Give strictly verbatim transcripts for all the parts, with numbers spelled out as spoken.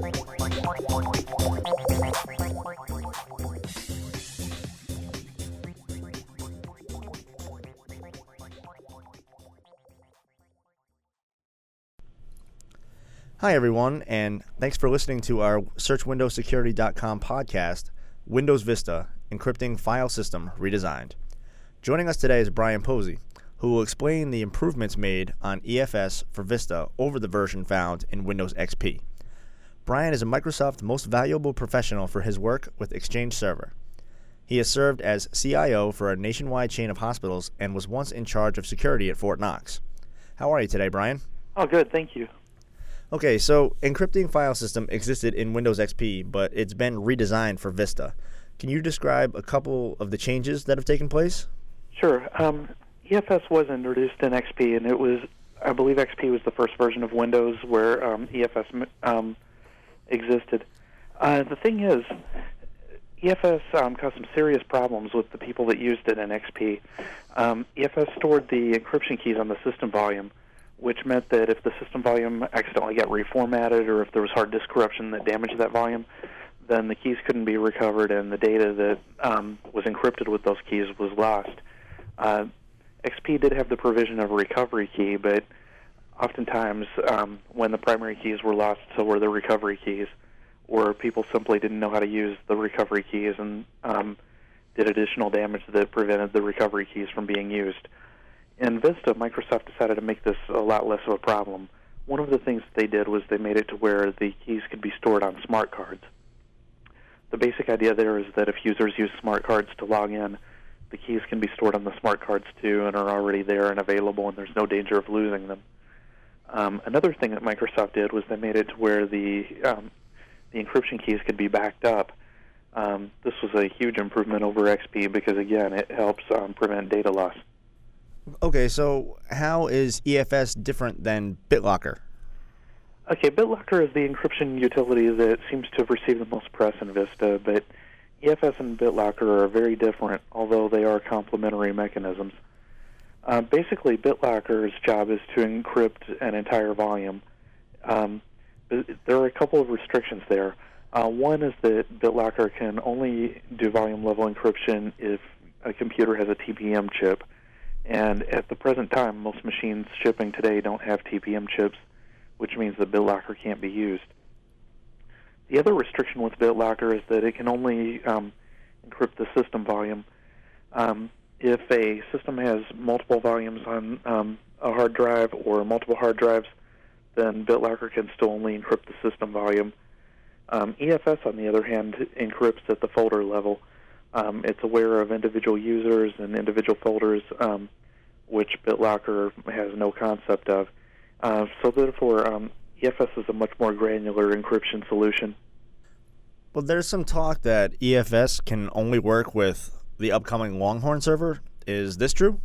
Hi, everyone, and thanks for listening to our search windows security dot com podcast, Windows Vista, Encrypting File System Redesigned. Joining us today is Brian Posey, who will explain the improvements made on E F S for Vista over the version found in Windows X P. Brian is a Microsoft Most Valuable Professional for his work with Exchange Server. He has served as C I O for a nationwide chain of hospitals and was once in charge of security at Fort Knox. How are you today, Brian? Oh, good, thank you. Okay, so encrypting file system existed in Windows X P, but it's been redesigned for Vista. Can you describe a couple of the changes that have taken place? Sure. Um, E F S was introduced in X P, and it was, I believe X P was the first version of Windows where um, E F S um, existed. Uh, the thing is, E F S um, caused some serious problems with the people that used it in X P. Um, E F S stored the encryption keys on the system volume, which meant that if the system volume accidentally got reformatted or if there was hard disk corruption that damaged that volume, then the keys couldn't be recovered and the data that um, was encrypted with those keys was lost. Uh, X P did have the provision of a recovery key, but oftentimes um, when the primary keys were lost, so were the recovery keys, or people simply didn't know how to use the recovery keys and um, did additional damage that prevented the recovery keys from being used. In Vista, Microsoft decided to make this a lot less of a problem. One of the things that they did was they made it to where the keys could be stored on smart cards. The basic idea there is that if users use smart cards to log in, the keys can be stored on the smart cards too and are already there and available, and there's no danger of losing them. Um, another thing that Microsoft did was they made it to where the um, the encryption keys could be backed up. Um, this was a huge improvement over X P because, again, it helps um, prevent data loss. Okay, so how is E F S different than BitLocker? Okay, BitLocker is the encryption utility that seems to have received the most press in Vista, but E F S and BitLocker are very different, although they are complementary mechanisms. Uh, basically, BitLocker's job is to encrypt an entire volume. Um, there are a couple of restrictions there. Uh, one is that BitLocker can only do volume-level encryption if a computer has a T P M chip. And at the present time, most machines shipping today don't have T P M chips, which means that BitLocker can't be used. The other restriction with BitLocker is that it can only um, encrypt the system volume. Um, if a system has multiple volumes on um, a hard drive or multiple hard drives, then BitLocker can still only encrypt the system volume. Um, E F S, on the other hand, encrypts at the folder level. Um, it's aware of individual users and individual folders, um, which BitLocker has no concept of. Uh, so therefore, um, E F S is a much more granular encryption solution. Well, there's some talk that E F S can only work with the upcoming Longhorn server. Is this true?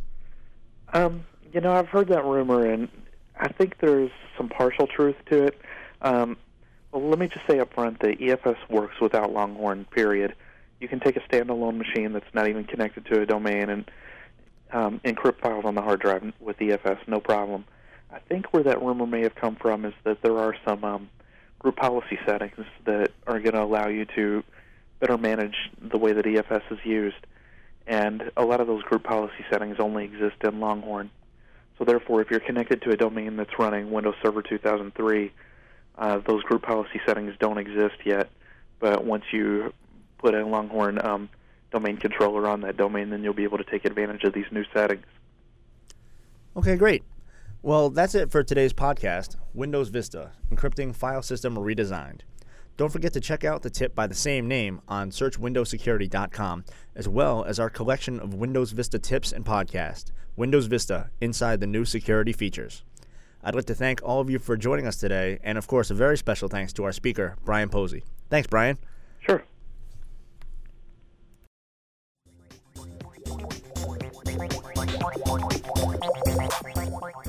Um, you know, I've heard that rumor, and I think there's some partial truth to it. Um, well, let me just say up front that E F S works without Longhorn, period. You can take a standalone machine that's not even connected to a domain and um, encrypt files on the hard drive with E F S, no problem. I think where that rumor may have come from is that there are some um, group policy settings that are going to allow you to better manage the way that E F S is used. And a lot of those group policy settings only exist in Longhorn. So therefore, if you're connected to a domain that's running Windows Server two thousand three, uh, those group policy settings don't exist yet. But once you put a Longhorn um, domain controller on that domain, then you'll be able to take advantage of these new settings. Okay, great. Well, that's it for today's podcast, Windows Vista, Encrypting File System Redesigned. Don't forget to check out the tip by the same name on search windows security dot com, as well as our collection of Windows Vista tips and podcasts, Windows Vista, Inside the New Security Features. I'd like to thank all of you for joining us today, and of course, a very special thanks to our speaker, Brian Posey. Thanks, Brian. Sure. Thank you.